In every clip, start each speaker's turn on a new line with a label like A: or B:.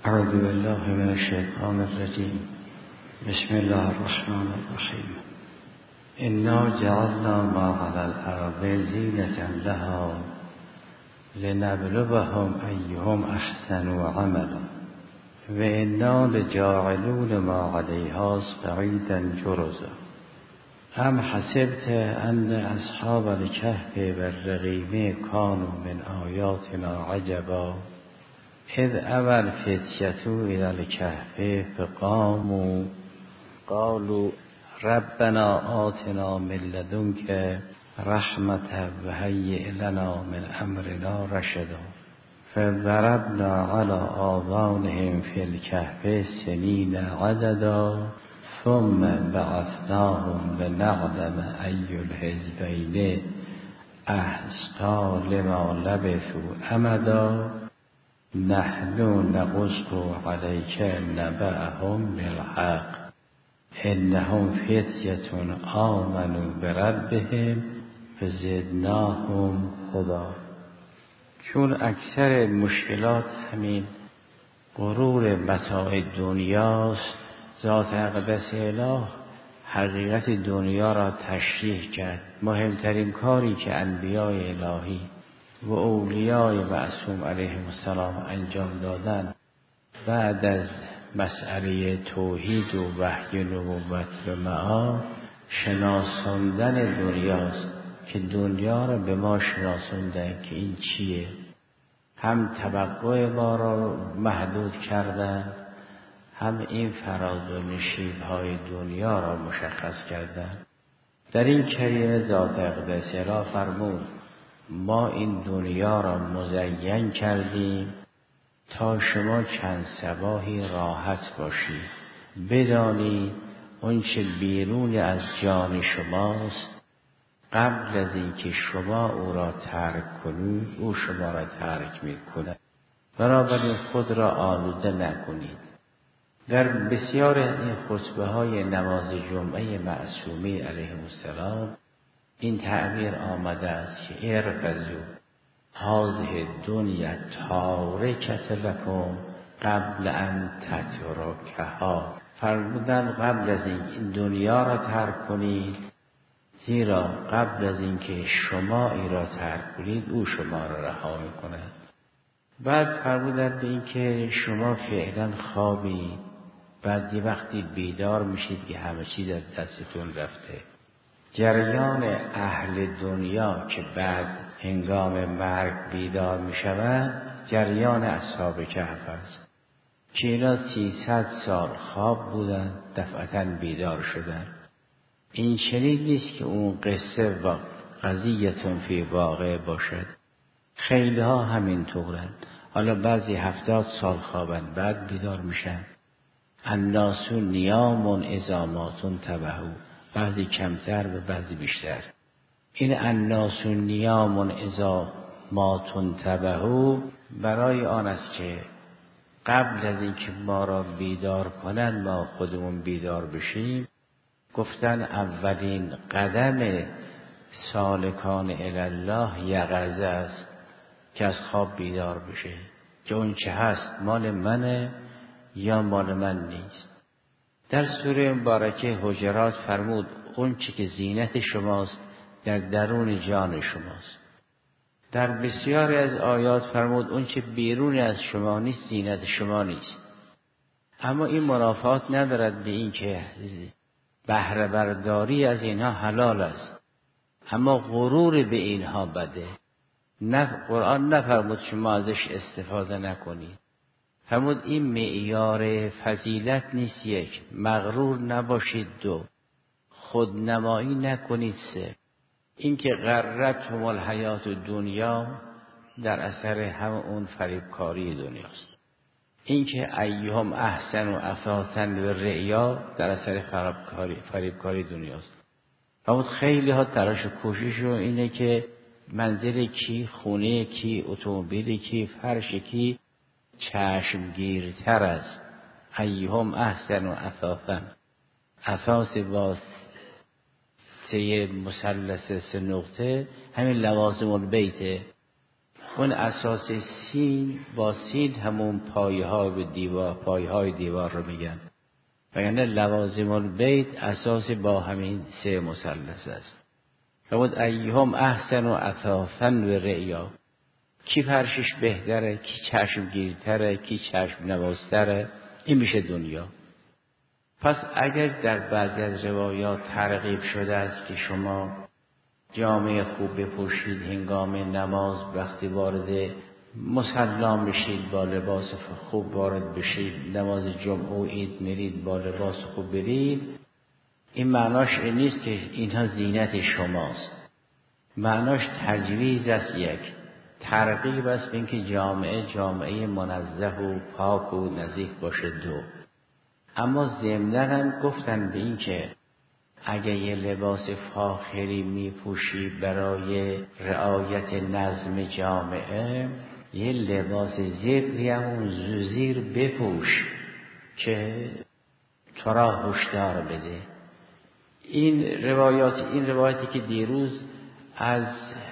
A: اعوذ بالله من الشیطان الرجیم. بسم الله الرحمن الرحیم. انا جعلنا ما علی الارض زینة لها لنبلوهم ایهم احسن عملا و انا لجاعلون ما علیها صعیدا جرزا. ام حسبت ان اصحاب الکهف والرقیم كانوا من آیاتنا عجبا اذ اول فتیتو الى الکهف فقاموا قالوا ربنا آتنا من لدنک رحمة وهیئ لنا من امرنا رشدا فضربنا على آذانهم في الكهف سنین عددا ثم بعثناهم لنعلم ای الحزبین احصی لما لبثوا امدا نحن نقص عليك نبأهم بالحق انهم فتية آمنوا بربهم فزدناهم هدى. چون اکثر مشکلات همین غرور متاع دنیاست، ذات اقدس اله حقیقت دنیا را تشریح کرد. مهمترین کاری که انبیاء الهی و اولیای معصوم علیهم السلام انجام دادن بعد از مسئله توحید و وحی نبوت و معاد شناساندن دنیاست که دنیا را به ما شناساندن که این چیه. هم توقع ما را محدود کردن، هم این فراز و نشیب‌های دنیا را مشخص کردن. در این کلمه ذات اقدس را فرمود ما این دنیا را مزین کردیم تا شما چند صباحی راحت باشید، بدانید اون چه بیرون از جان شماست قبل از اینکه شما او را ترک کنید او شما را ترک می‌کند. بنابراین خود را آلوده نکنید. در بسیار این خطبه های نماز جمعه معصومین علیهم السلام این تعبیر آمده است که ارفضوا هذه الدنیا تارکة لکم قبل ان تترکها. فرمودن قبل از این دنیا را ترک کنید، زیرا قبل از اینکه شما ای را ترک کنید او شما را رها می‌کند. بعد فرمودن به این که شما فعلا خوابید، بعد یه وقتی بیدار میشید که همه چیز از دستتون رفته. جریان اهل دنیا که بعد هنگام مرگ بیدار می شود جریان اصحاب کهف است که اینا 300 سال خواب بودن دفعتاً بیدار شدن. این چنین نیست که اون قصه و قضیتون فی واقع باشد. خیلی ها همین طورن. حالا بعضی 70 سال خوابن بعد بیدار میشن. الناس نیام اذا ما تنتبهوا، بعضی کمتر و بعضی بیشتر. این الناس نیام اذا ما تنتبهوا برای آن است که قبل از اینکه ما را بیدار کنن ما خودمون بیدار بشیم. گفتن اولین قدم سالکان الی الله یقظه است که از خواب بیدار بشه که اون چه هست مال منه یا مال من نیست. در سوره مبارکه حجرات فرمود اون چی که زینت شماست در درون جان شماست. در بسیاری از آیات فرمود اون چی بیرون از شما نیست زینت شما نیست. اما این منافات ندارد به این که بهره برداری از اینها حلال است، اما غرور به اینها بده. قرآن نفرمود شما ازش استفاده نکنید، فرمود این معیار فضیلت نیست. یک، مغرور نباشید. دو، خودنمایی نکنید. سه، این که غرتهم الحیات دنیا در اثر هم اون فریبکاری دنیاست. این که ایهم احسن و اثاثا و رعیا در اثر فریبکاری دنیاست. فرمود خیلی ها تلاش و کوشش اینه که منزل کی، خونه کی، اتومبیل کی، فرش کی چشمگیرتر است. ایهم احسن و اثاثا، اثاث با سه مثلث 3 نقطه همین لوازم البیت. اون اساس سین با سین همون پایه‌های دیوار رو میگن. و یعنی لوازم البیت اساس با همین سه مثلث است. فرمود ایهم احسن و اثاثا و رعیا، کی فرشش بهتره، کی چشمگیرتره، کی چشم نوازتره، این میشه دنیا. پس اگر در بعضی از روایات ترغیب شده است که شما جامعه خوب بپوشید هنگام نماز، وقتی وارد مصلا بشید با لباس خوب وارد بشید، نماز جمعه و عید میرید با لباس خوب برید، این معناش این نیست که اینها زینت شماست. معناش تجویز است، یک ترغیب است به اینکه جامعه منزه و پاک و نظیف باشه. دو، اما ضمناً هم گفتن به این که اگه یه لباس فاخری میپوشی برای رعایت نظم جامعه، یه لباس زیبی هم اون زیر بپوش که تو را هشدار بده. این روایاتی که دیروز از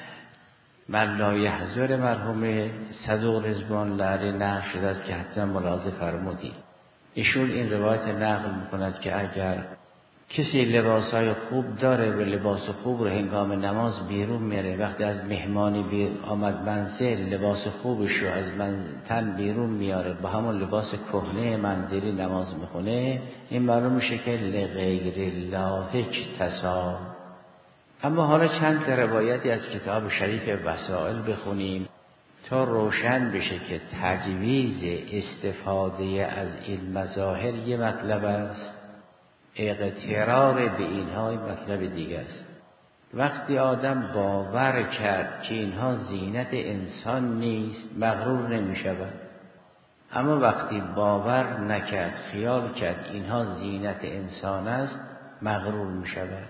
A: ملا یحضر مرحوم صدوق رضوان الله علیه نقل شده است که حتما ملاحظه فرمودید. ایشون این روایت نقل میکند که اگر کسی لباسهای خوب داره و لباس خوب رو هنگام نماز بیرون میره، وقتی از مهمانی آمد منزل لباس خوبش رو از تن بیرون میاره، با همون لباس کهنه منزلی نماز میخونه، این معلوم میشه که لغیر الله اکتسا. اما حالا چند روایتی از کتاب شریف وسائل بخونیم تا روشن بشه که تجویز استفاده از این مظاهر یه مطلب است، اغترار به اینها مطلب دیگه است. وقتی آدم باور کرد که اینها زینت انسان نیست، مغرور نمی شود. اما وقتی باور نکرد، خیال کرد اینها زینت انسان است، مغرور می شود.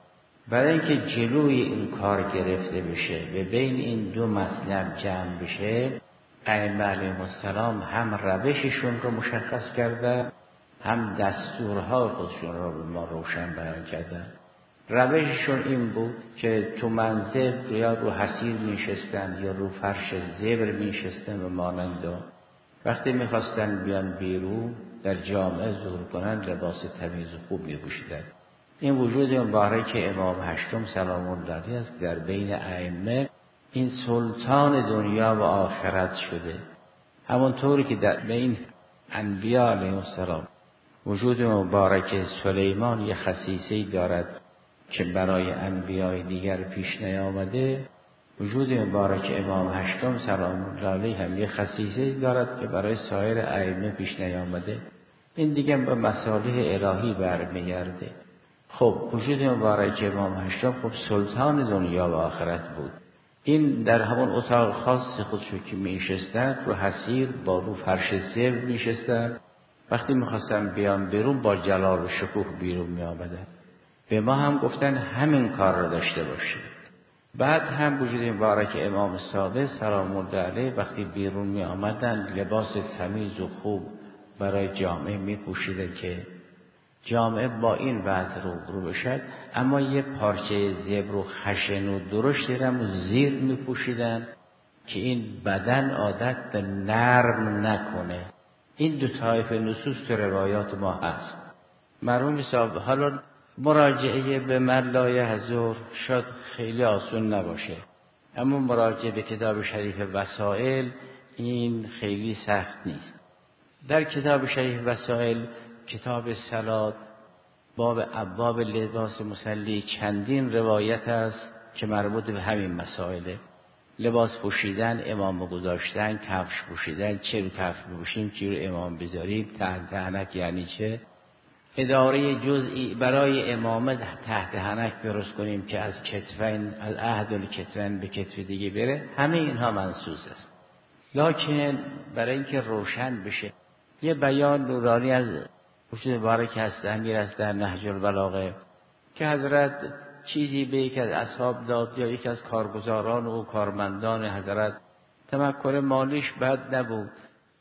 A: برای اینکه جلوی این کار گرفته بشه، به بین این دو مطلب جمع بشه، ائمه علیهم السلام هم روششون رو مشخص کردن، هم دستورهای خودشون رو به ما روشن بیان کردن. روششون این بود که تو منزل یا رو حصیر میشستن یا رو فرش زبر میشستن و مانند. وقتی میخواستن بیان بیرون در جامعه ظهور کنن، لباس تمیز و خوب میپوشیدن. این وجود مبارک امام هشتم سلام الله علیه است در بین ائمه این سلطان دنیا و آخرت شده. همونطوری که در بین انبیاء علیهم السلام وجود مبارک سلیمان یه خصیصه‌ای دارد که برای انبیاء دیگر پیش نیامده، وجود مبارک امام هشتم سلام الله علیه هم یه خصیصه‌ای دارد که برای سایر ائمه پیش نیامده. این دیگه به مصالح الهی برمیگرده. خب وجود مبارک امام هشتم خب سلطان دنیا و آخرت بود. این در همون اتاق خاص خودشو که میشستن رو حصیر با رو فرش زبر میشستن، وقتی میخواستن بیان بیرون با جلال و شکوه بیرون میآمدن. به ما هم گفتن همین کار رو داشته باشید. بعد هم وجود مبارک امام صادق سلام الله علیه وقتی بیرون میآمدن لباس تمیز و خوب برای جامعه میپوشیدن که جامعه با این وضع رو بشد، اما یه پارچه زبر و خشن و درشتی رو زیر میپوشیدن که این بدن عادت به نرم نکنه. این دو طایف نصوص تو روایات ما هست. مرحوم صاحب حالا مراجعه به ملا یحضر شاید خیلی آسون نباشه، اما مراجعه به کتاب شریف وسائل این خیلی سخت نیست. در کتاب شریف وسائل کتاب صلات باب ابواب لباس مصلی چندین روایت است که مربوط به همین مسائله. لباس پوشیدن، امام گذاشتن، کفش پوشیدن، چه رو کفش بپوشیم، چه رو امام بذاریم، تحت حنک یعنی چه، اداره جزئی برای امامه تحت حنک درست کنیم که از کتفین از عهد الکتفین به کتف دیگه بره، همه اینها منصوص است. لکن برای اینکه روشن بشه یه بیان نورانی از وجود مبارک هست امیر است در نهج البلاغه که حضرت چیزی به یک از اصحاب داد یا یک از کارگزاران و کارمندان حضرت، تمکن مالیش بد نبود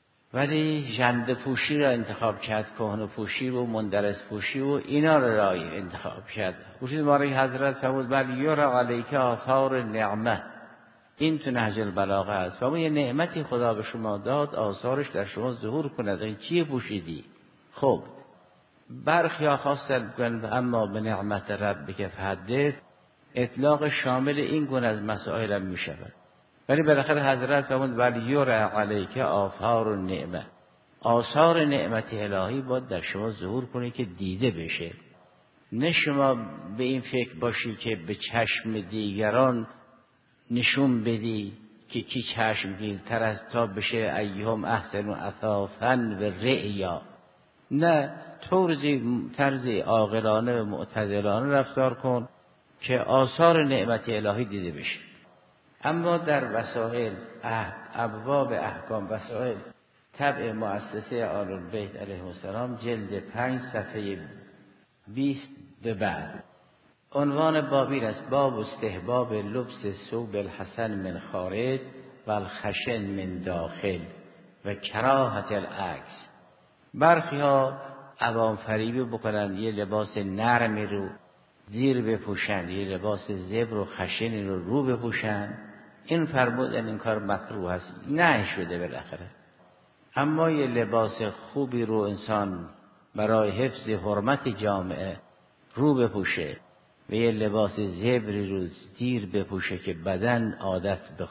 A: ولی ژنده پوشی را انتخاب کرد، کهنه پوشی و مندرس پوشی و اینا را انتخاب کرد. وجود مبارک حضرت فرمود بل یرى علیک آثار نعمه، این تو نهج البلاغه است. و اون یه نعمتی خدا به شما داد، آثارش در شما ظهور کند. این چیه پوشیدی؟ خب برخی ها خواستن بگن اما به نعمت ربک فحدث، اطلاق شامل این گونه از مسائل هم می شود. ولی بالاخره حضرت فرمود ولیرى علیک آثار النعمه، آثار نعمت الهی باید در شما ظهور کنه که دیده بشه. نه شما به این فکر باشی که به چشم دیگران نشون بدی که کی چشمگیر تر از تا بشه ایهم احسن اثاثا و رعیا. نه، طرز عاقلانه و معتدلانه رفتار کن که آثار نعمت الهی دیده بشه. اما در وسائل ابواب احکام وسائل طبع مؤسسه آل البیت علیهم السلام جلد 5 صفحه 20 به بعد عنوان بابی است: باب استحباب لبس ثوب الحسن من خارج و الخشن من داخل و کراهت العکس. برخی ها عوام فریبی بکنن، یه لباس نرمی رو زیر بپوشن، یه لباس زبر و خشنی رو بپوشن. این فرمودن این کار مکروه است، نه شده بالاخره. اما یه لباس خوبی رو انسان برای حفظ حرمت جامعه رو بپوشه و یه لباس زبری رو زیر بپوشه که بدن عادت به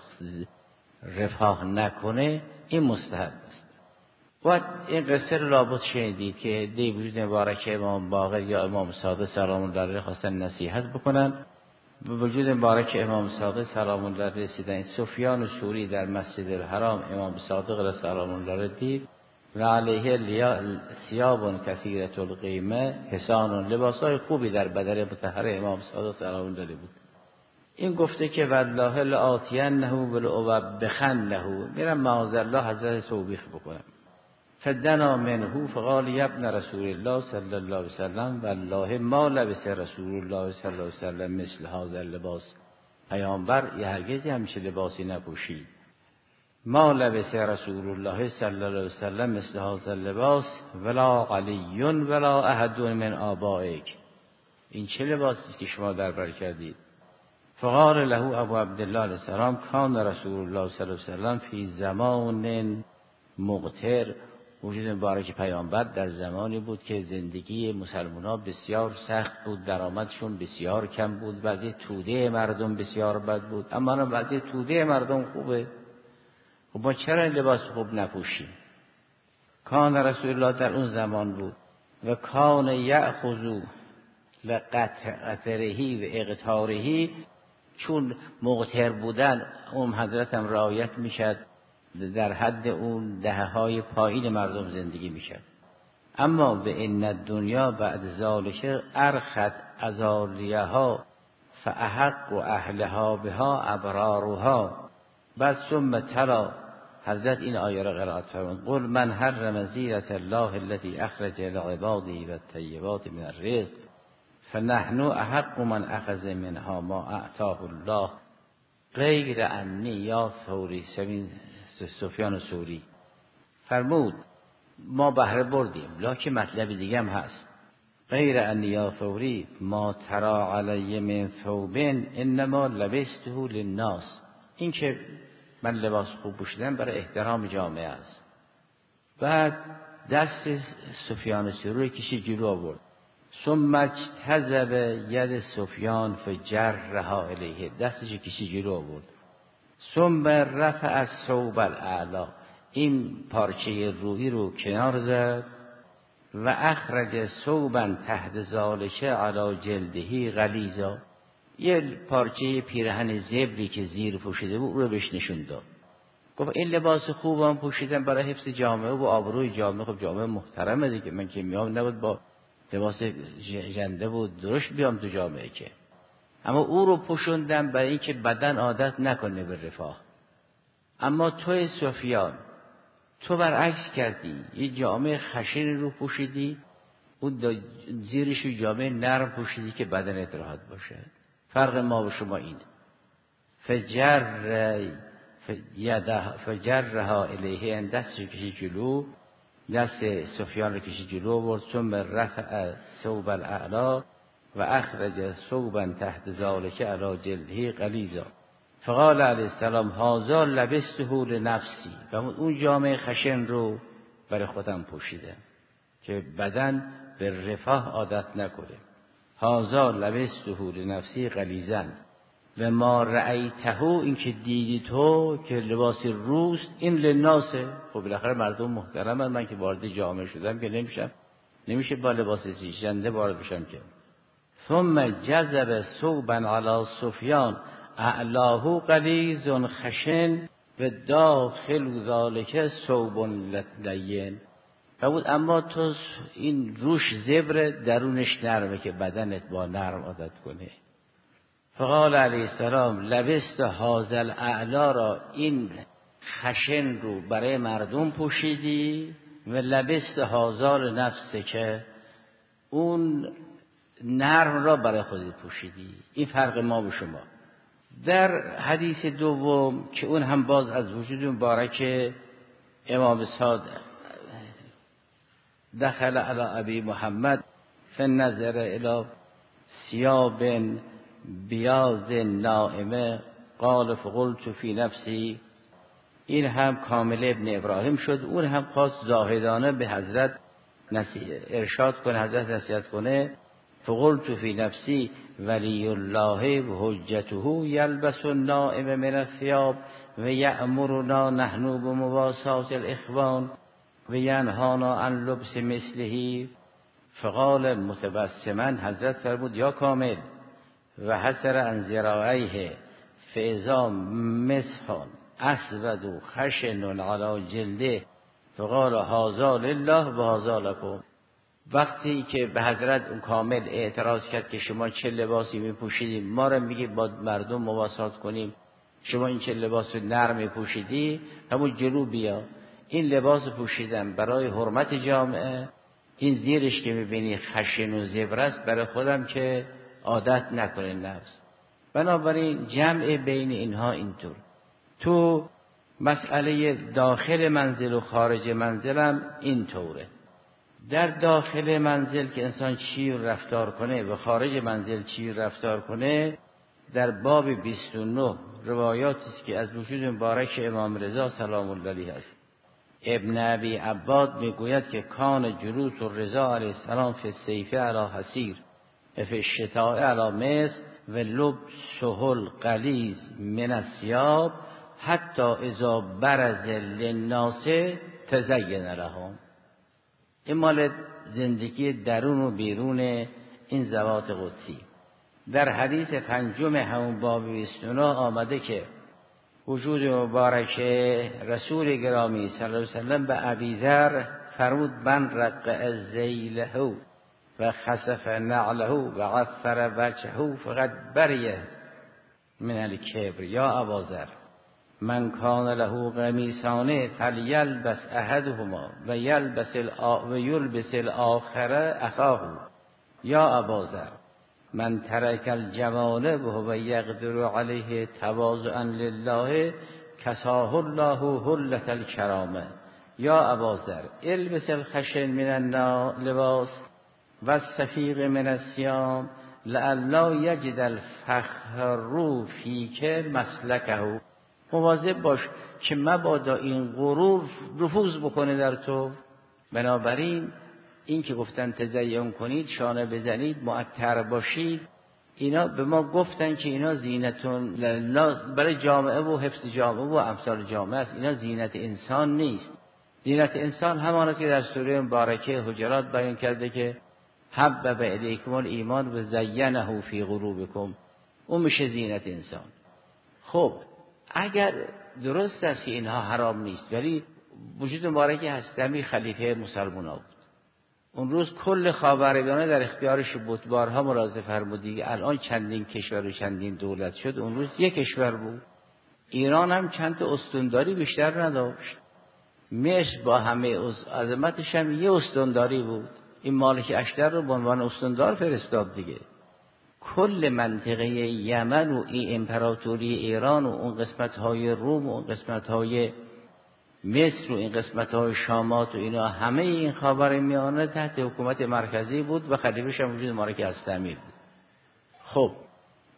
A: رفاه نکنه، این مستحب است. و این قصه رو لابد شنیدید که دی وجود مبارک امام باقر یا امام صادق سلام الله علیه خواستن نصیحت بکنن. به وجود مبارک امام صادق سلام الله علیه رسیدن. سفیان ثوری در مسجد الحرام امام صادق سلام الله علیه دید و علیه ثیاب کثیرة القیمه، حسان، لباسای خوبی در بدن مطهر امام صادق سلام الله علیه بود. این گفته که والله لآتینه ولأوبخنه، میرم معاذالله حضرت توبیخ بکنم. فدنا منه فقال یا ابن رسول الله صلی الله علیه وسلم والله ما لبس رسول الله صلی الله علیه وسلم مثل هذا اللباس. پیامبر یه هرگزی همیشه لباسی نپوشید. ما لبس رسول الله صلی الله علیه وسلم مثل هذا اللباس ولا علی ولا احد من آبائک. این چه لباسی که شما در بر کردید؟ فقال له ابو عبدالله علیه السلام کان رسول الله صلی الله علیه وسلم فی زمان مقتر. وجود مبارک پیامبر در زمانی بود که زندگی مسلمان‌ها بسیار سخت بود، درآمدشون بسیار کم بود، وضع توده مردم بسیار بد بود. اما الان وضع توده مردم خوبه. خب ما چرا لباس خوب نپوشیم؟ کان رسول الله در اون زمان بود و کان یأخذ لقطرهی و اقتارهی، چون مقتر بودن اون حضرت هم رعایت میشد، در حد اون دههای پایین مردم زندگی میشد. اما به ان الدنیا بعد ذالک ارخت ازالیها فاحق اهلها بها ابرارها. بعد ثم تلا حضرت این آیه را قرائت فرمود: قل من حرم زینة الله التي اخرج لعباده والطیبات من الرزق فنحن احق من اخذ منها ما اعطاه الله غیر انی یا ثوری. سفیان ثوری فرمود ما بهره بردیم، لکن مطلب دیگه هم هست. غیر انی یا ثوری ما ترا علی من ثوب انما لبسته للناس. این که من لباس خوب پوشیدم برای احترام جامعه است. بعد دست سفیان ثوری کشید جلو آورد. ثم اجتذب ید سفیان فجرها الیه، دستش کشید جلو آورد. ثم رفع الثوب الاعلی، این پارچه رویی رو کنار زد و اخرج ثوبا تحت ذالک علی جلده غلیظا، یه پارچه پیرهن زبری که زیر پوشیده بود رو بهش نشون داد. گفت این لباس خوبم پوشیدم برای حفظ جامعه و آبروی جامعه. خب جامعه محترمه دیگه، من که میام نبود با لباس ژنده بود درشت بیام تو جامعه که. اما او رو پوشوندم برای اینکه بدن عادت نکنه به رفاه. اما توی سفیان تو برعکس کردی، یه جامعه خشن رو پوشیدی، اون زیرش جامعه نرم پوشیدی که بدنت راحت باشه. فرق ما و شما اینه. فجرها الیه، دستش کشید جلو، دست سفیان رو کشید جلو برد. ثم رفع ثوب الاعلی و اخرج ثوبا تحت ذالک علی جلده غلیظا. فقال علیه السلام هذا لبسته لنفسی، و اون جامعه خشن رو برای خودم پوشیدم که بدن به رفاه عادت نکنه. هذا لبسته لنفسی غلیظا و ما رأیته، این که دیدی تو که لباس روست، این للناسه. خب بالاخره مردم محترمن، من که وارد جامعه شدم که نمیشه با لباس سیشنده وارد بشم که. ثم جذب ثوبا علی سفیان اعلاه غلیظ خشن و داخل ذالک ثوب لین. بود اما تو این روش زبر، درونش نرمه که بدنت با نرم عادت کنه. فقال علیه السلام لبست هذا الاعلا را، این خشن رو برای مردم پوشیدی، و لبست هذا لنفسه که اون نرم را برای خودت پوشیدی. این فرق ما به شما. در حدیث دوم که اون هم باز از وجود مبارک امام صادق، دخل علی ابی محمد فنظر الی ثیاب بیاض نائمه قال فقلت فی نفسی، این هم کامل ابن ابراهیم شد. اون هم خواست زاهدانه به حضرت ارشاد کنه، حضرت نصیحت کنه. فقلت فی نفسی ولی الله و حجته یلبس النائم من الثیاب و یأمرنا نحن بمواساة الاخوان و ینهانا عن لبس مثله. فقال متبسما، حضرت فرمود یا کامل، و حسر عن ذراعیه فاذا مسح اسود و خشن علی جلده فقال هذا لله و هذا لکم. وقتی که به حضرت اون کامل اعتراض کرد که شما چه لباسی میپوشیدیم، ما را میگی با مردم مواسات کنیم، شما این چه لباس نرم میپوشیدی، همون جلو بیا. این لباس پوشیدم برای حرمت جامعه، این زیرش که میبینی خشن و زبر است برای خودم که عادت نکنه نفس. بنابراین جمع بین اینها اینطور. تو مسئله داخل منزل و خارج منزلم اینطوره. در داخل منزل که انسان چی رفتار کنه و خارج منزل چی رفتار کنه، در باب 29 روایاتی است که از وجود مبارک امام رضا سلام الله علیه است. ابن ابی عباد میگوید که کان جلوس الرضا علیه السلام فی الصیف علی حصیر فی الشتاء علی مصر و لبسه الغلیظ من الثیاب حتی اذا برز للناس تزین لهم. این مال زندگی درون و بیرون این ذوات قدسی. در حدیث پنجم همون باب 29 آمده که وجود مبارک رسول گرامی صلی الله علیه وسلم به ابیذر فرمود من رقع ذیله و خسف نعله و عثر وجهه فقد بریه من الکبر. یا اباذر من کان له قمیصان فلیلبس احدهما و یلبس الاخر اخاه. یا اباذر من ترک الجوانب و یقدر علیه تواضعا لله کساه الله حلة الکرامه. یا اباذر البس الخشن من اللباس و السفیق من الصیام لئلا یجد الفخر فیک مسلکه. مواظب باش که مبادا این غرور نفوذ بکنه در تو. بنابراین این که گفتن تزین کنید، شانه بزنید، معطر باشید، اینا به ما گفتن که اینا زینتون برای جامعه و حفظ جامعه و امثال جامعه است. اینا زینت انسان نیست. زینت انسان همانست که در سوره مبارکه حجرات بیان کرده که حبب الیکم الایمان و زینه فی قلوبکم. اون میشه زینت انسان. خب اگر درست است که اینها حرام نیست، ولی وجود مبارک هستمی خلیفه مسلمان بود. اون روز کل خاورمیانه در اختیارش بود. بارها ملاحظه فرمودید الان چندین کشور و چندین دولت شد، اون روز یک کشور بود. ایران هم چند تا استانداری بیشتر نداشت. مصر با همه عظمتش هم یه استانداری بود. این مالک اشتر رو به عنوان استاندار فرستاد دیگه. کل منطقه یمن و این امپراتوری ایران و اون قسمت‌های روم و اون قسمت‌های مصر و این قسمت‌های شامات و اینا، همه این خاورمیانه تحت حکومت مرکزی بود و خلیفه‌ش هم وجود مالک هستمی بود. خب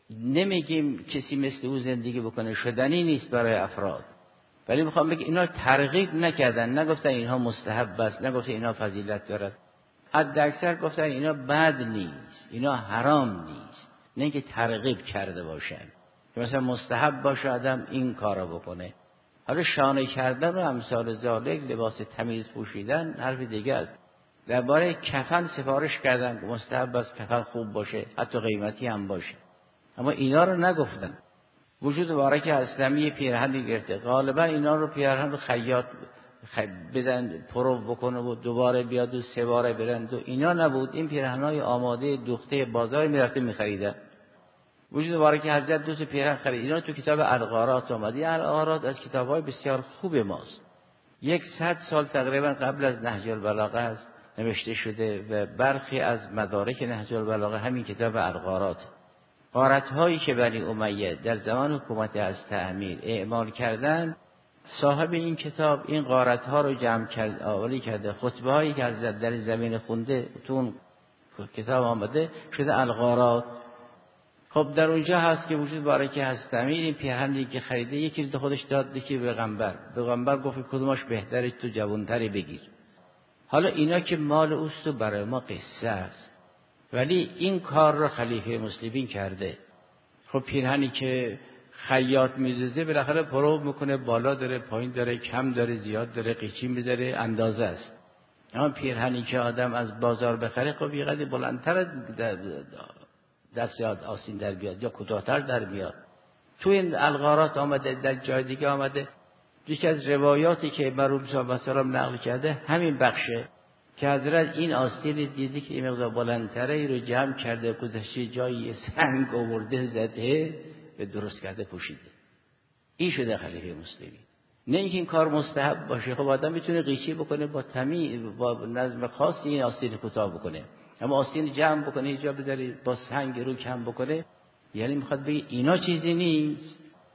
A: نمیگیم کسی مثل او زندگی بکنه، شدنی نیست برای افراد، ولی میخوام بگم اینا ترغیب نکردن، نگفتن اینها مستحب است، نگفتن اینها فضیلت دارد، حداکثر گفتن اینا بد نیست، اینا حرام نیست، نه اینکه ترغیب کرده باشن که مثلا مستحب باشه آدم این کارو بکنه. حالا شانه کردن و امثال ذالک، لباس تمیز پوشیدن حرف دیگه است. درباره کفن سفارش کردن که مستحب است کفن خوب باشه، حتی قیمتی هم باشه، اما اینا رو نگفتن. وجود مبارک اسلامی پیرهن گرفته، غالبا اینا رو پیرهن رو خیاط بدن پرو بکنه و دوباره بیاد و سه باره برند و اینا نبود. این پیرهن‌های آماده دوخته بازار میرفته میخریدن. وجود مبارک حضرت دو تا پیرهن خرید، اینا تو کتاب الغارات اومده. الغارات از کتاب‌های بسیار خوب ماست، 100 سال تقریبا قبل از نهج البلاغه است نوشته شده و برخی از مدارک نهج البلاغه همین کتاب الغارات. غارت‌هایی که بنی امیه در زمان حکومت از تعمیر اعمال کردن، صاحب این کتاب این غارت‌ها رو جمع کرد، آوری کرده، خطبه‌هایی که حضرت در زمین خونده تو اون کتاب آمده شده الغارات. خب در اونجا هست که وجود بارکه هست تعمیر این پیرهنی که خریده یکی رو خودش داد که پیغمبر گفت کدومش بهتره تو جوان‌تری بگیر. حالا اینا که مال اوست و برای ما قصه است، ولی این کار رو خلیفه مسلمین کرده. خب پیرهنی که خیاط می‌دوزه بالاخره پرو میکنه، بالا داره پایین داره، کم داره زیاد داره، قیچی میذاره، اندازه است. اما پیرهنی که آدم از بازار بخره خب یه قدر بلندتر دست آستین در بیاد یا کوتاه‌تر در بیاد. تو این الغارات آمده، در جای دیگه آمده. یکی از روایاتی که مرحوم صاحب السلام نقل کرده همین بخشه که حضرت این آستین دیدی که این مقدار بلندتره ای رو جمع کرده، گذاشته جایی سنگ آورده زده و درست کرده پوشیده. این شده خلیفه مسلمین. نه اینکه این کار مستحب باشه، خب آدم میتونه قیچی بکنه با نظم خاصی این آستین کوتاه بکنه، اما آستین جمع بکنه اینجا بذاری با سنگ رو کم بکنه، یعنی میخواد بگه اینا چیزی نیست،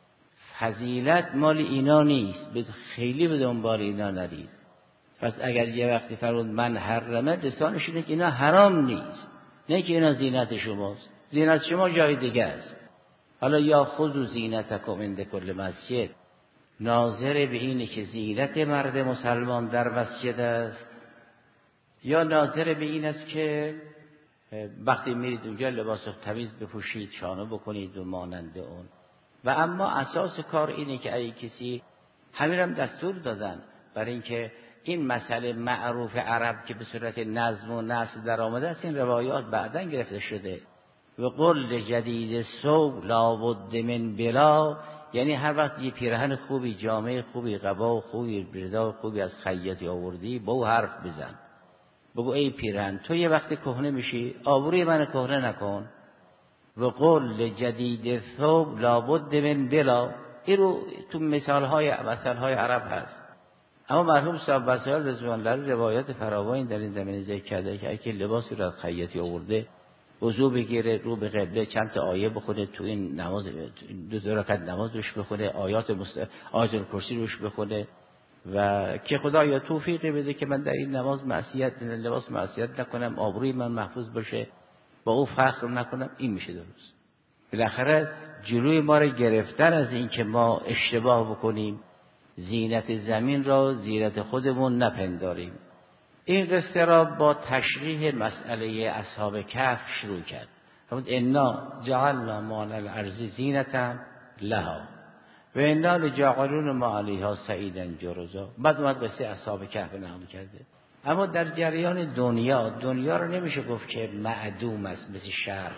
A: فضیلت مال اینا نیست، خیلی به دنبال اینا نرید. پس اگر یه وقتی فرمود من حرمه، لسانش اینه که اینا حرام نیست، نه که اینا زینت شماست، زینت شما جای دیگه است. حالا یا خذوا زینتکم عند کل مسجد، ناظر به اینه که زینت مرد مسلمان در مسجد است، یا ناظر به این است که وقتی میرید اونجا لباس تمیز بپوشید، شانه بکنید و مانند اون. و اما اساس کار اینه که اگه کسی، همین هم دستور دادن برای اینکه این مسئله معروف عرب که به صورت نظم و نسل در آمده است، این روایات بعداً گرفته شده. و قل جدید ثوب لابد من بلا، یعنی هر وقت یه پیرهن خوبی، جامعه خوبی، قبا خوبی، بردا خوبی از خیاطی آوردی، با او حرف بزن، بگو ای پیرهن تو یه وقت کهنه میشی، آبروی من کهنه نکن. و قل جدید ثوب لابد من بلا، این رو تو مثالهای عرب هست. اما مرحوم صاحب وسائل رضوان الله روایات فراوانی در این زمینه ذکر کرده که اگه لباسی را خیاطی آورده، وضو بگیره، رو به قبله، چند تا آیه بخونه، تو این نماز دو رکعت نماز روش بخونه، آیات الکرسی روش بخونه و که خدا یا توفیقی بده که من در این نماز لباس معصیت نکنم، آبروی من محفوظ باشه، با او فخر نکنم، این میشه درست. بالاخره جلوی ما رو گرفتن از این که ما اشتباه بکنیم، زینت زمین را زینت خودمون نپنداریم. این قصه را با تشریح مسئله اصحاب کهف شروع کرد. انا جعلنا ما علی الارض زینة لها و انا لجاعلون ما علیها صعیدا جرزا. بعد اومد قصه اصحاب کهف نقل کرده. اما در جریان دنیا رو نمیشه گفت که معدوم است مثل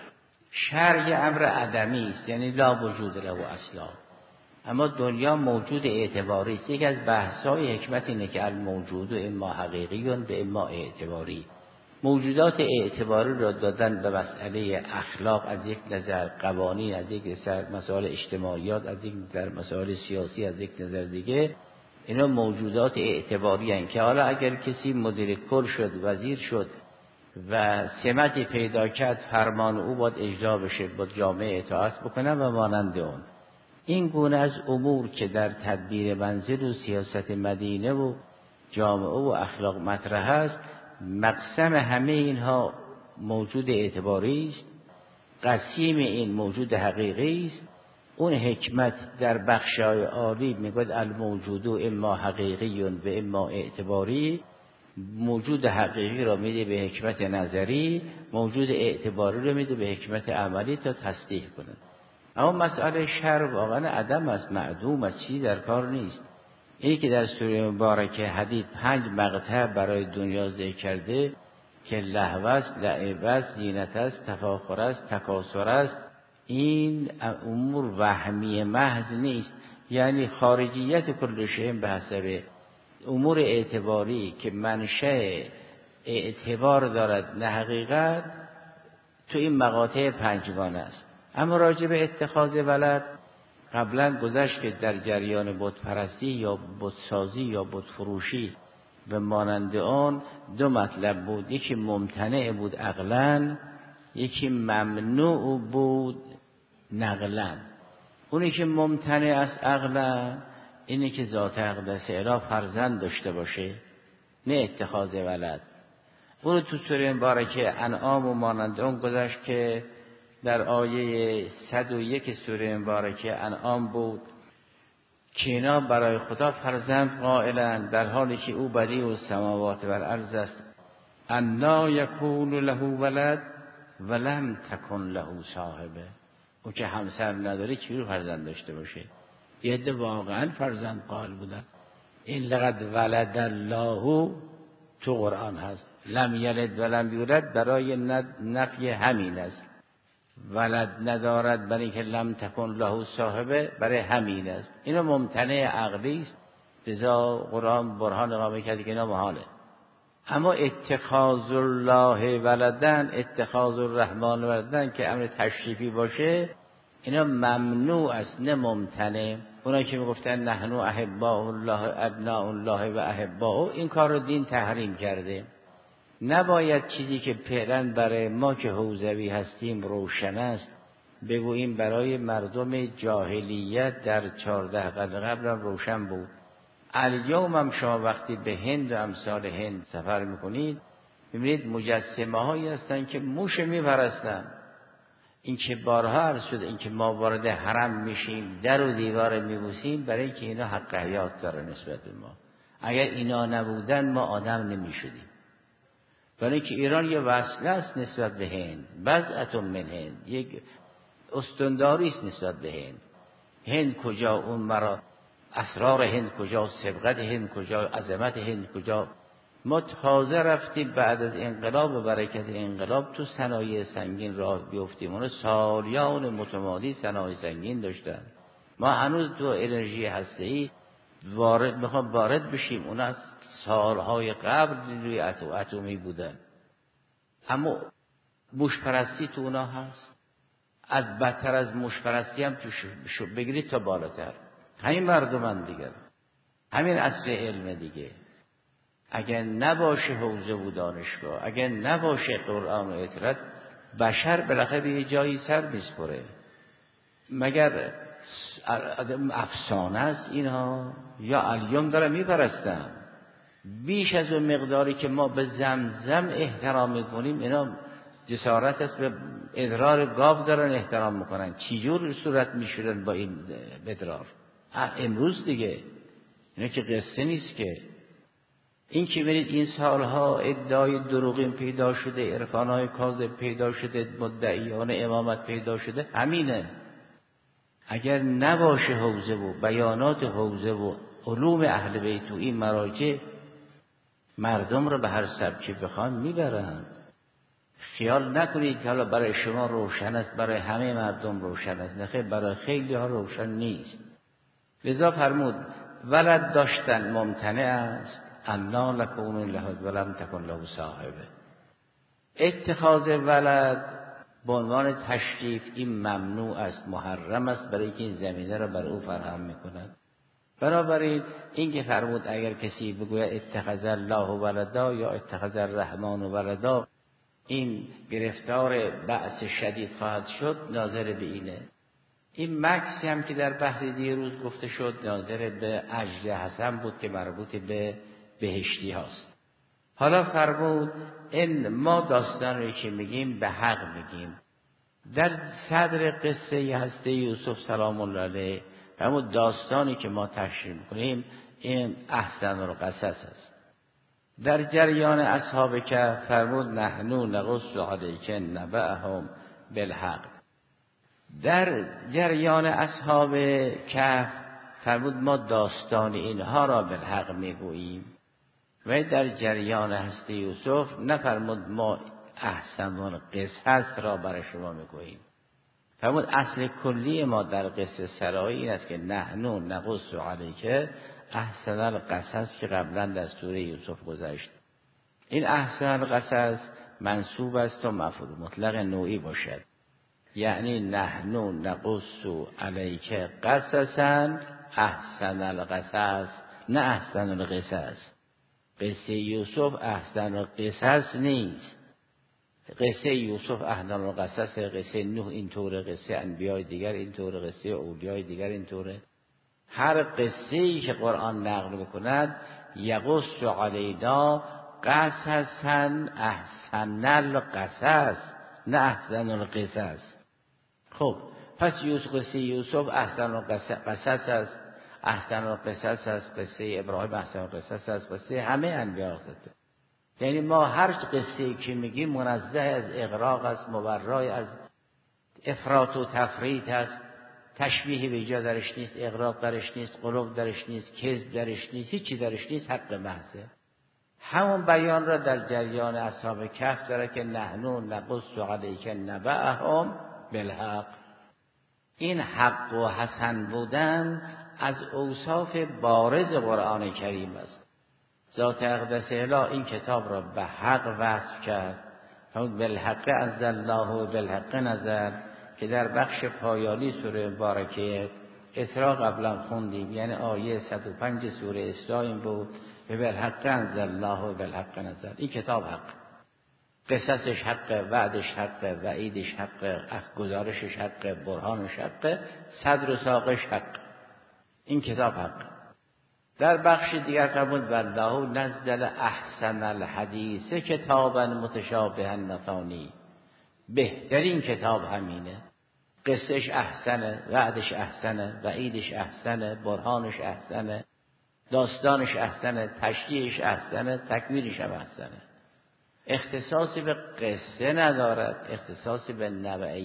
A: شر یه امر عدمی است، یعنی لا وجود له اصلا. اما دنیا موجود اعتباری است. یک از بحث‌های حکمت اینه که الموجود اما حقیقی و اما اعتباری. موجودات اعتباری را دادن به مسئله اخلاق از یک نظر، قوانین از یک نظر، مسائل اجتماعیات از یک نظر، مسائل سیاسی از یک نظر دیگه، اینا موجودات اعتباری هستند که حالا اگر کسی مدیر کل شد، وزیر شد و سمتی پیدا کرد، فرمان او باید اجرا بشه، باید جامعه اطاعت بکنه و مانند اون. این گونه از امور که در تدبیر منزل و سیاست مدینه و جامعه و اخلاق مطرح است، مقسم همه اینها موجود اعتباری است قسیم این موجود حقیقی است. اون حکمت در بخشای عالی میگوید الموجود اما حقیقی و اما اعتباری. موجود حقیقی را میده به حکمت نظری، موجود اعتباری را میده به حکمت عملی تا تصدیق کنه. اما مسئله شر واقعا عدم است، معدوم است، چیزی در کار نیست. اینی که در سوره مبارکه حدید 5 مقطع برای دنیا ذکر کرده که لهو است، لعب است، زینت است، تفاخر است، تکاثر است، این امور وهمی محض نیست. یعنی خارجیت کل شیء به حسب امور اعتباری که منشأ اعتبار دارد نه حقیقت، تو این مقاطع 5 است. اما راجع به اتخاذ ولد قبلا گذشت که در جریان بت پرستی یا بت سازی یا بت فروشی و مانند آن 2 مطلب بود. یکی ممتنع بود عقلاً، یکی ممنوع بود نقلاً. اونی که ممتنع است عقلاً اینه که ذات اقدس اله فرزند داشته باشه، نه اتخاذ ولد. اون تو سوره مبارکه انعام و مانند اون گذشت که در آیه 101 سوره مبارکه انعام بود که اینا برای خدا فرزند قائلند در حالی که او بدیع السماوات و الارض است. انا یکون له ولد ولم تکن له صاحبه. او که همسر نداره چی رو فرزند داشته باشه؟ یه عده واقعا فرزند قائل بودن. این لقد ولد الله تو قرآن هست، لم یلد ولم یولد برای نفی همین است. ولد ندارد برای که لم تکن له صاحبه برای همین است. اینو ممتنع عقلی است، لذا قرآن برهان اقامه کرد که اینا محاله. اما اتخاذ الله ولدن، اتخاذ الرحمن ولدن که امر تشریفی باشه، اینا ممنوع است نه ممتنع. اونایی که میگفتن نحن احباء الله ابناء الله و احباء، این کار رو دین تحریم کرده. نباید چیزی که فعلا برای ما که حوزوی هستیم روشن است بگوییم برای مردم جاهلیت در 14 قرن قبل هم روشن بود. الیوم هم شما وقتی به هند و امثال هند سفر میکنید میبینید مجسمه هایی هستن که موش میپرستن. این که بارها عرض شده، این که ما وارد حرم میشیم در و دیوار میبوسیم برای اینکه اینا حق حیات داره نسبت به ما. اگر اینا نبودن ما آدم نمیشدیم. برای اینکه ایران یه وصله است نسبت به هند، بضعة من هند، یک استنداری است نسبت به هند. هند کجا، اون مرا اسرار هند کجا، سبقت هند کجا، عظمت هند کجا. ما تازه رفتیم بعد از انقلاب و برکت انقلاب تو صنایع سنگین راه بیفتیم. اون سالیان متمادی صنایع سنگین داشتن. ما هنوز تو انرژی هسته‌ای میخوام وارد بشیم. اون از سالهای قبل روی اتمی بودن. اما موشپرستی تو اونا هست. از بدتر از موشپرستی هم تو بگیرید تا بالاتر. همین مردمان دیگر، همین اصل علم دیگه. اگر نباشه حوزه و دانشگاه، اگر نباشه قرآن و اطلاعات، بشر بالاخره به یه جایی سر میسپره. مگر افسانه است اینها یا الیوم داره میپرستن؟ بیش از اون مقداری که ما به زمزم احترام میکنیم اینا جسارت است. به ادرار گاو دارن احترام میکنن. چجور صورت میشورن با این ادرار؟ امروز دیگه اینا که قصه نیست که. این که ببینید این سالها ادعای دروغین پیدا شده، عرفانهای کاذب پیدا شده، مدعیان امامت پیدا شده، همینه. اگر نباشه حوزه و بیانات حوزه و علوم اهل بیت و این مراجع، مردم رو به هر سبکی بخوان میبرن. خیال نکنید که حالا برای شما روشن است، برای همه مردم روشن است. نه، برای خیلی ها روشن نیست. لذا فرمود ولد داشتن ممتنع است. انا لکون له ولم تکن له صاحبه. اتخاذ ولد به عنوان تشریف این ممنوع است، محرم است، برای که این زمینه را بر او فراهم میکند. بنابراین این که فرمود اگر کسی بگوید اتخذ الله ولدا یا اتخذ الرحمن ولدا، این گرفتار بأس شدید خواهد شد، ناظر به اینه. این مکسی هم که در بحث دیروز گفته شد ناظر به عجل حسن بود که مربوط به بهشتی هاست. حالا فرمود این ما داستان رو که میگیم به حق میگیم. در صدر قصه هسته یوسف سلام الله علیه و همون داستانی که ما تشریح می‌کنیم این احسن القصص است. در جریان اصحاب کهف فرمود نحنو نقص علیک نبأهم بالحق. در جریان اصحاب کهف فرمود ما داستان اینها را بالحق میگوییم و در جریان هسته یوسف نفرمود ما احسن القصص را برای شما میگوییم. فرمود اصل کلی ما در قصه سرایی این است که نحنو نقص علیک احسن القصص که قبلا در سوره یوسف گذشت. این احسن القصص منصوب است تا مفعول مطلق نوعی باشد، یعنی نحنو نقص علیک قصصا احسن القصص، نه احسن القصص. قصه یوسف احسن القصص نیست. قصه یوسف احسن القصص، قصه نوح اینطوره، قصه انبیای دیگر اینطوره، قصه اولیای دیگر اینطوره. هر قصه‌ای که قرآن نقل می‌کند یقص علینا قصصا احسن القصص، نه احسن القصص. خب پس قصه یوسف احسن القصص است، احسن القصص است، قصه ابراهیم احسن القصص است، قصه همه انبیا است. یعنی ما هر قصه‌ای که میگیم منزه از اغراق است، مبرای از افراط و تفریط است، تشبیه به جا درش نیست، اغراق درش نیست، غلو درش نیست، کذب درش نیست، هیچی درش نیست، حق محضه. همون بیان را در جریان اصحاب کهف داره که نحنو نقص علیک نبأهم بالحق. این حق و حسن بودن از اوصاف بارز قرآن کریم است. ذات اقدس اله این کتاب را به حق وصف کرد. همون بالحق انزل الله و بالحق نزل که در بخش پایانی سوره مبارکه اسراء قبلا خوندیم، یعنی آیه 105 سوره اسراء این بود به بالحق انزل الله و بالحق نزل. این کتاب حق، قصصش حق، وعدش حق، وعیدش حق، گزارشش حق، برهانش حق، صدر و ساقش حق. این کتاب حق. در بخش دیگر فرمود والله نزل احسن الحدیث کتابا متشابها مثانی. بهترین کتاب همینه، قصهش احسنه، وعدش احسنه، وعیدش احسنه، برهانش احسنه، داستانش احسنه، تشریحش احسنه، تکمیلش هم احسنه. اختصاصی به قصه ندارد، اختصاصی به نبأ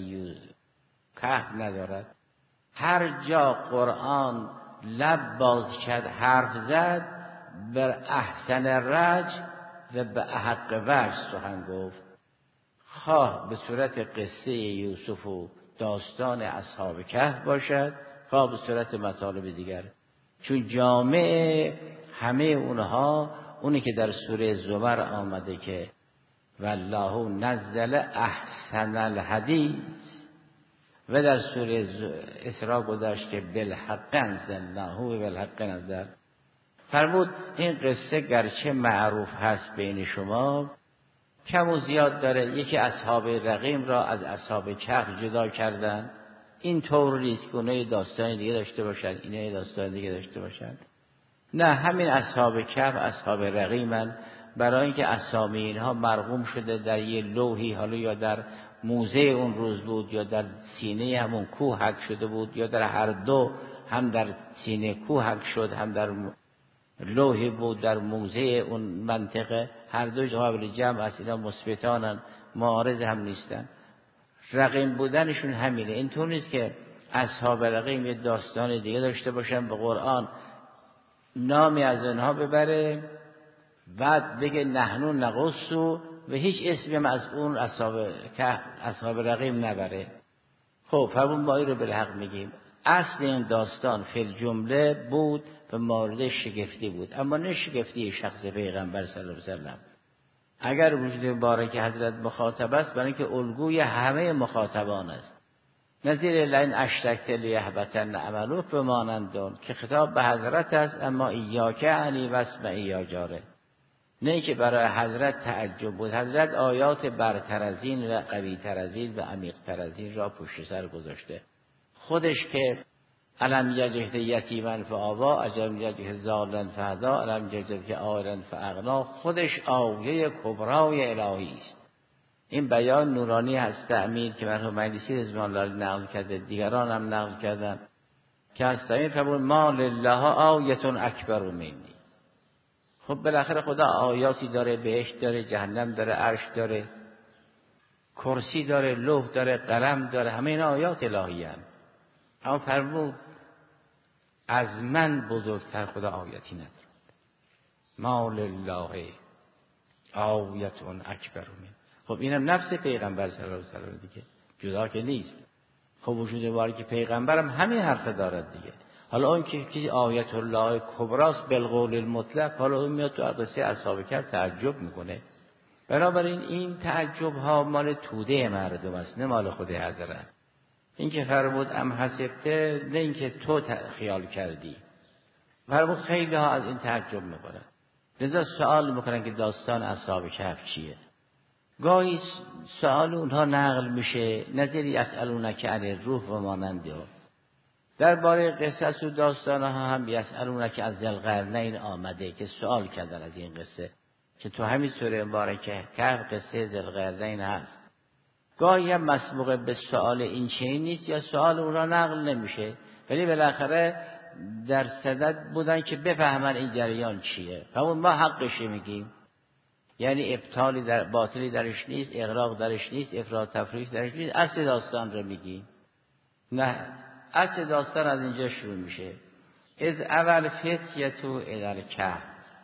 A: کهف ندارد. هر جا قرآن لب باز کرد حرف زد بر احسن رج و به احق وجه سخن گفت، خواه به صورت قصه یوسف و داستان اصحاب کهف باشد، خواه به صورت مطالب دیگر، چون جامع همه اونها اونی که در سوره زمر آمده که والله نزل احسن الحدیث و در سوره اسراء گذاشت که بالحق انزلناه و بالحق نزل. فرمود این قصه گرچه معروف هست بین شما، کم و زیاد داره. یکی اصحاب رقیم را از اصحاب کهف جدا کردن، این طور نیست که اونها داستان دیگه داشته باشن، اینا داستان دیگه داشته باشن. نه، همین اصحاب کهف اصحاب رقیمن، برای اینکه اسامی اینها مرقوم شده در یه لوحی، حالا یا در موزه اون روز بود یا در سینه همون کوه حک شده بود، یا در هر دو، هم در سینه کوه حک شد هم در لوحی بود در موزه اون منطقه، هر دو قابل جمع است. اینا مثبتانن، معارض هم نیستن. رقیم بودنشون همینه. اینطور نیست که اصحاب رقیم یه داستان دیگه داشته باشن به قرآن نامی از اونها ببره بعد بگه نحنو نقصو و هیچ اسمی هم از اون اصحاب رقیم نبره. خب فرمون ما این رو بالحق میگیم. اصل این داستان فی الجمله بود و مورد شگفتی بود، اما نه شگفتی شخص پیغمبر صلی الله علیه و سلم. اگر وجود مبارک حضرت مخاطب است، برای اینکه الگوی همه مخاطبان است. نظیر لئن اشرکت لیحبطن عملک بمانندون که خطاب به حضرت است، اما ایاک عنی واسمع یا جاره. نه که برای حضرت تعجب بود. حضرت آیات برتر از این و قوی تر از این و عمیق تر از این را پشت سر گذاشته. خودش که الم یجد یتیما فآوا، الم یجد ضالا فهدا، الم یجد عائلا فاغنا، خودش آیه کبرای الهی است. این بیان نورانی هست امیر که مرحوم مجلسی رضوان الله نقل کرده، دیگران هم نقل کردن که هست امیر فرمود ما لله آیه اکبر منی. خب بالاخره خدا آیاتی داره، بهشت داره، جهنم داره، عرش داره، کرسی داره، لوح داره، قلم داره، همه این آیات الهی هستند. اما فرمود از من بزرگتر خدا آیتی نداره. ما لله آیه اکبر منی. خب اینم نفس پیغمبر صلی الله علیه و سلم دیگه، جدا که نیست. خب وجود واری که پیغمبرم همین حرف دارد دیگه. حالا اون که آیت الله کبراست بالقول المطلق، حالا اون میاد تو قصه اصحاب کهف تعجب میکنه. بنابراین این تعجب ها مال توده مردم است، نه مال خود حضرت. این که فرمود ام حسبته، نه این که تو خیال کردی. فرمود خیلی ها از این تعجب میکنن، لذا سوال میکنن که داستان اصحاب کهف چیه. گاهی سوال اونها نقل میشه نظری یسألونک عن الروح و مانند ها. درباره قصص و داستان ها هم یسألونک از ذوالقرنین آمده که سوال کردن از این قصه، که تو همین سوره مبارکه کهف قصه ذوالقرنین هست. گاهی هم مسبوق به سوال این چنین نیست یا سوال اونها نقل نمیشه، ولی بالاخره در صدد بودن که بفهمن این جریان چیه. همون ما حقش میگیم، یعنی ابطالی در باطلی درش نیست، اغراق درش نیست، افراط تفریط درش نیست، اصل داستان رو میگیم. نه، اصل داستان از اینجا شروع میشه. از اول فتیتو الالکهف،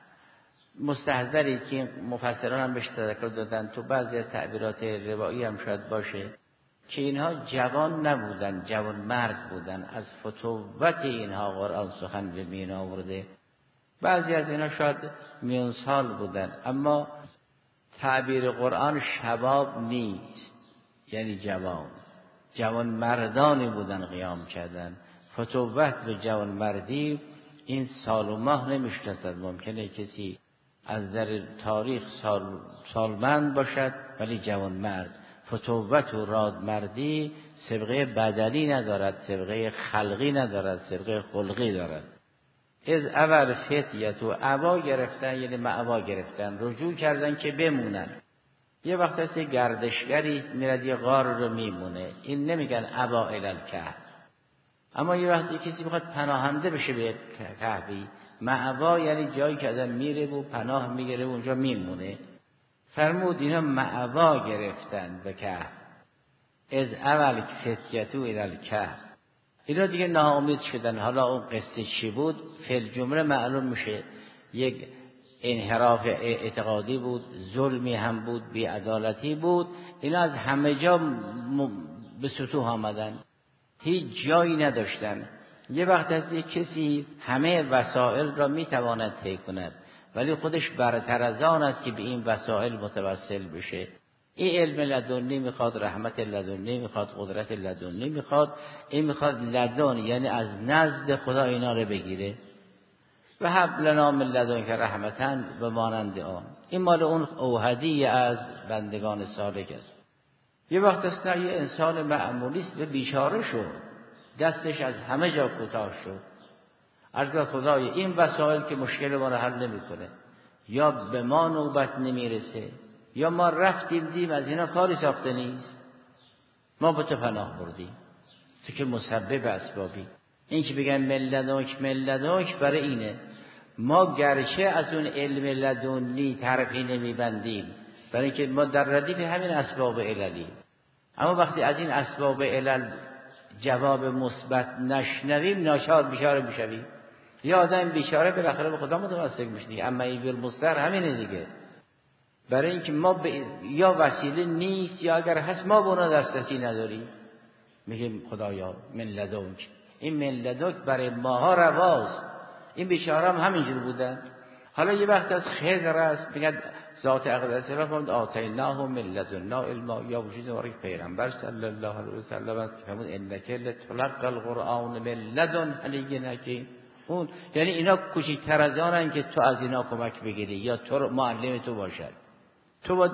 A: مستحضری که مفسران هم بهش تذکر دادن، تو بعضی از تعبیرات روایی هم شاید باشه که اینها جوان نبودن، جوان مرد بودن. از فتوت اینها قرآن سخن به میان آورده. بعضی از اینها شاید میان سال بودن، اما تعبیر قرآن شباب نیست، یعنی جوان مردانی بودن قیام کردن. فتوت به جوان مردی این سال و ماه نمیشناسد. ممکنه کسی از در تاریخ سالمند باشد ولی جوان مرد. فتوت و رادمردی سابقه بدنی ندارد، سابقه خلقی ندارد، سابقه خلقی دارد. از اول فتیت و عبا گرفتن، یعنی معوا گرفتن، رجوع کردن که بمونن. یه وقت هست گردشگری میرد یه غار رو میمونه، این نمیگن عبا الالکهف. اما یه وقتی کسی میخواد پناهنده بشه به کهفی، معوا یعنی جایی که ازم میره و پناه میگیره و اونجا میمونه. فرمود اینا معوا گرفتن به کهف. از اول فتیتو الالکهف، اینا دیگه ناامید شدن. حالا اون قصه چی بود فی جمله معلوم میشه. یک انحراف اعتقادی بود، ظلمی هم بود، بی‌عدالتی بود. اینا از همه جا به سطوح آمدن، هیچ جایی نداشتن. یه وقت هست کسی همه وسائل را میتواند طی کند ولی خودش برتر از آن است که به این وسائل متوسل بشه. این علم لدنی میخواد، رحمت لدنی میخواد، قدرت لدنی میخواد. این میخواد لدن، یعنی از نزد خدا اینا رو بگیره. و هب لنا من لدنک رحمتاً و مانند آن. این مال اون اوحدی از بندگان صالح است. یه وقت است یه انسان معمولی است و بیچاره شد، دستش از همه جا کوتاه شد. از خدای این وسایل که مشکل ما رو حل نمیکنه، یا به ما نوبت نمیرسه یا ما رفتیم دیم از اینا کاری ساخته نیست، ما به تو پناه بردیم، تو که مسبب اسبابی. این که بگن ملدنک برای اینه. ما گرچه از اون علم لدنی طرفی نمیبندیم، برای اینکه ما در ردیف همین اسباب عللی، اما وقتی از این اسباب علل جواب مثبت نشنویم ناچار بیچاره میشویم. یا آدم بیچاره بالاخره به خدا متوسل میشه. اما این بالمستر همینه دیگه. برای اینکه ما یا وسیله نیست یا اگر هست ما به اونا دسترسی نداریم. میگیم خدایا من لدنک. این من لدنک برای ماها رواست. این بیچاره هم همینجور بودن. حالا یه وقت از خضر است، میگن ذات اقدس را فرمود آتیناه من لدنا علما، یا وجود مبارک پیغمبر صلی الله علیه و سلم است که فرمود انک لتلقى القرآن من لدن حلی حکیم. اون یعنی اینا کوچکتر از آنن که تو از اینا کمک بگیری یا تو معلم تو باشد. تو باید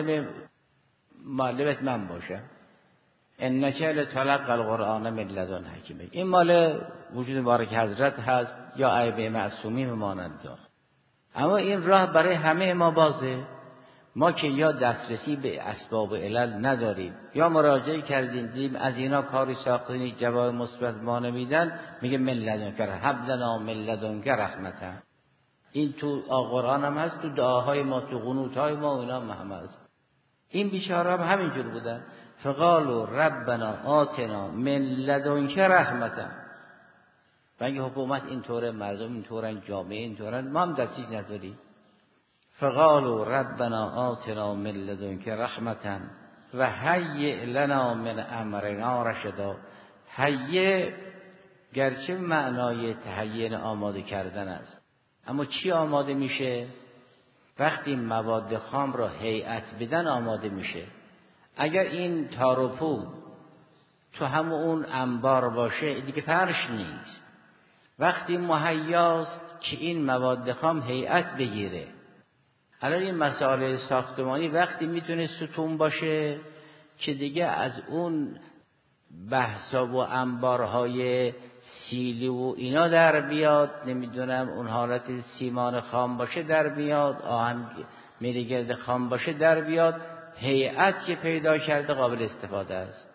A: معلمت من باشم. انک لتلقى القرآن من لدن حکیم. این مال وجود مبارک حضرت هست یا ائمه معصومین مانند. اما این راه برای همه ما بازه. ما که یا دسترسی به اسباب علل نداریم یا مراجعه کردیم دیدیم از اینا کاری ساختیم جواب مثبت ما نمیدن، میگه من لدنک هب لنا من لدنک رحمتا. این تو قرآن هم هست، تو دعاهای ما، تو قنوتهای ما اینا هم هست. این بیچاره هم همینجور بودن. فقالوا ربنا آتنا من لدنک رحمتا. بنگه حکومت اینطوره، مردم اینطورن، جامعه اینطورن، ما هم دستیش نداریم. فقالوا ربنا آتنا من لدنک رحمتا و هیئ لنا من امرنا رشدا. هیئ گرچه معنای تهیئ آماده کردن است، اما چی آماده میشه؟ وقتی مواد خام را هیئت بدن آماده میشه. اگر این تار و پود تو همون اون انبار باشه دیگه فرش نیست. وقتی مهیاست که این مواد خام هیئت بگیره. الان این مسائل ساختمانی وقتی میتونه ستون باشه که دیگه از اون بحثا و انبارهای سیلی و اینا در بیاد، نمیدونم اون حالت سیمان خام باشه در بیاد، آهن میریگرد خام باشه در بیاد، هیئت که پیدا کرده قابل استفاده است.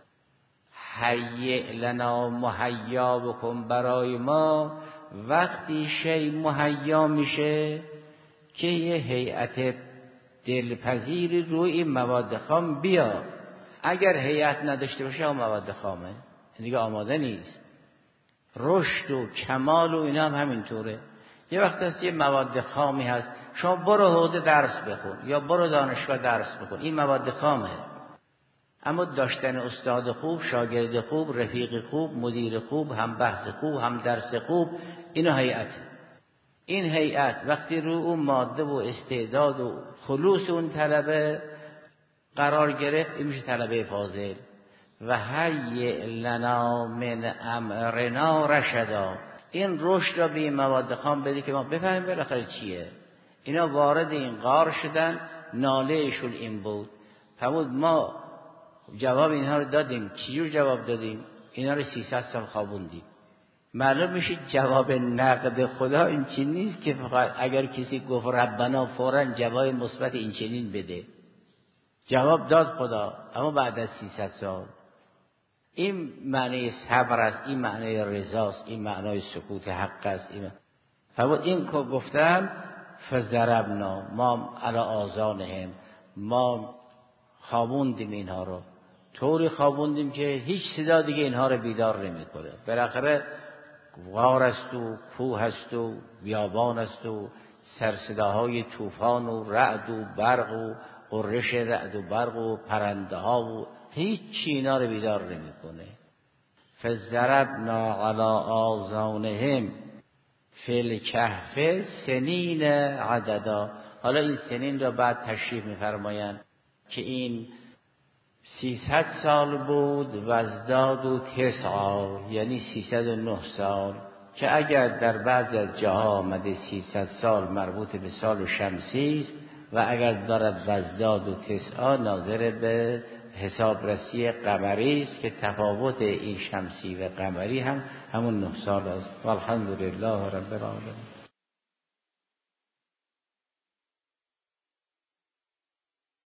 A: هیئ لنا مهیا بکن برای ما. وقتی شی مهیا میشه که یه هیئت دلپذیری روی این مواد خام بیاد. اگر هیئت نداشته باشه اون مواد خامه دیگه آماده نیست. رشد و کمال و اینا هم همینطوره. یه وقت هست یه مواد خامی هست، شما برو حوزه درس بخون یا برو دانشگاه درس بخون، این مواد خامه. اما داشتن استاد خوب، شاگرد خوب، رفیق خوب، مدیر خوب، هم بحث خوب، هم درس خوب، اینا هیئته. این هیئت وقتی رو اون ماده و استعداد و خلوص اون طلبه قرار گرفت، این میشه طلبه فاضل. و هیئ لنا من امرنا رشدا. این رشد را به این مواد خام بده که ما بفهمیم بالاخره چیه. اینا وارد این غار شدن، نالهشون این بود. فرمود ما جواب اینها رو دادیم. چجور جواب دادیم؟ اینا رو 300 سال خوابوندیم. معلوم میشه جواب نقد خدا این چیز نیست که فقط اگر کسی گفت ربنا فوراً جواب مثبت این چنین بده. جواب داد خدا، اما بعد از 300 سال. این معنی صبر است، این معنی رضاست، این معنی سکوت حق است. فرمود این که گفتن فضربنا ما علی آذانهم، ما خوابوندیم اینها رو، طوری خوابوندیم که هیچ صدا دیگه اینها رو بیدار نمیکنه. بالاخره غار است و کوه است و بیابان است و سرصداهای طوفان و رعد و برق و قرش رعد و برق و پرنده ها و هیچ چی اینا رو بیدار نمیکنه. فضربنا علی آذانهم فی الکهف سنین عددا. حالا این سنین را بعد تشریح می‌فرمایند که این 300 سال بود و ازداد و 9 یعنی 309 سال، که اگر در بعض از جاها آمده 300 سال مربوط به سال شمسی است و اگر دارد وزداد و 9 ناظر به حسابرسی قمری است که تفاوت این شمسی و قمری هم همون 9 سال است. والحمدلله رب العالمین.